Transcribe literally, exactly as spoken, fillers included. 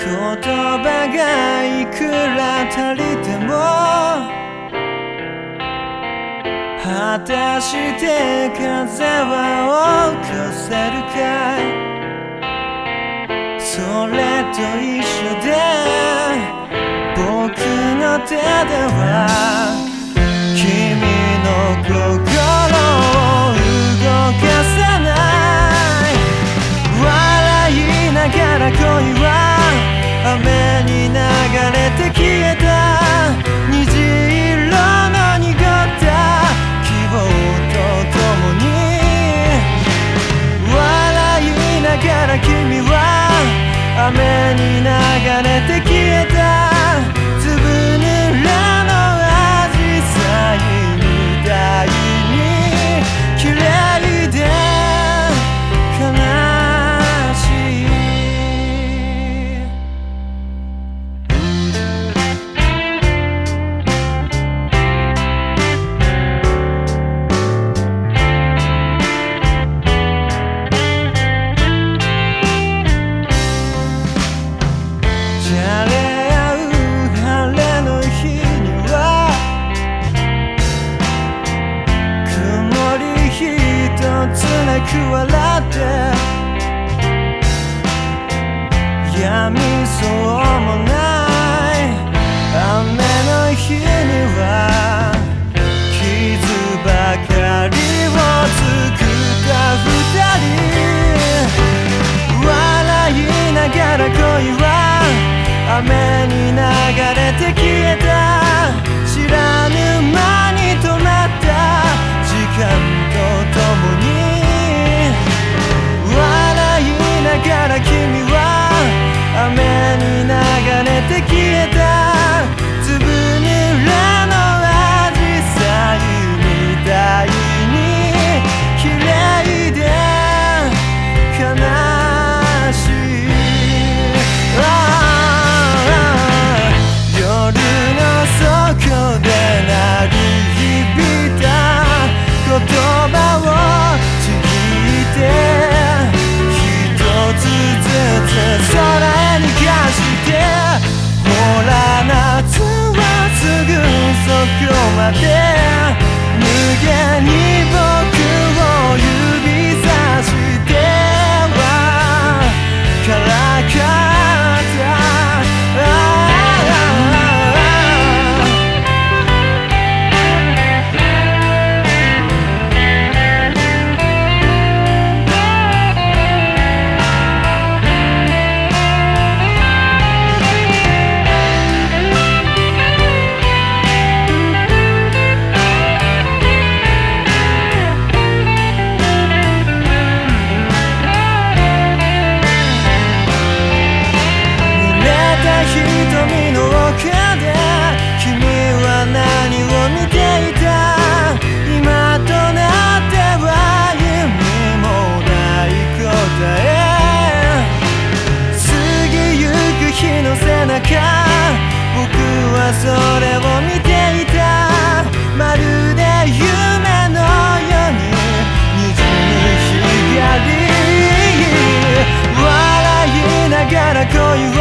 言葉がいくら足りても果たして風は起こせるかい。それと一緒で僕の手では君の心を動かさない。笑いながら恋は雨に流れて消えた虹色の濁った希望と共に笑いながら君は雨に流れて消えた粒濡れのアジサイみたいに綺麗で悲しい。辛く笑ってやみそうもない雨の日には傷ばかりを作った二人笑いながら恋は雨に流れて消えた知らぬ間に止まった時間と共にだから君は雨に流れて消えた粒濡れのアジサイみたいに綺麗で悲しい。夜の底で鳴り響いた言葉をちぎって空へ逃がしてほら夏はすぐそこまで無限に僕を指さしてはからかった瞳の奥で君は何を見ていた。今となっては意味もない答え過ぎゆく日の背中僕はそれを見ていた。まるで夢のようににじむ光笑いながら恋を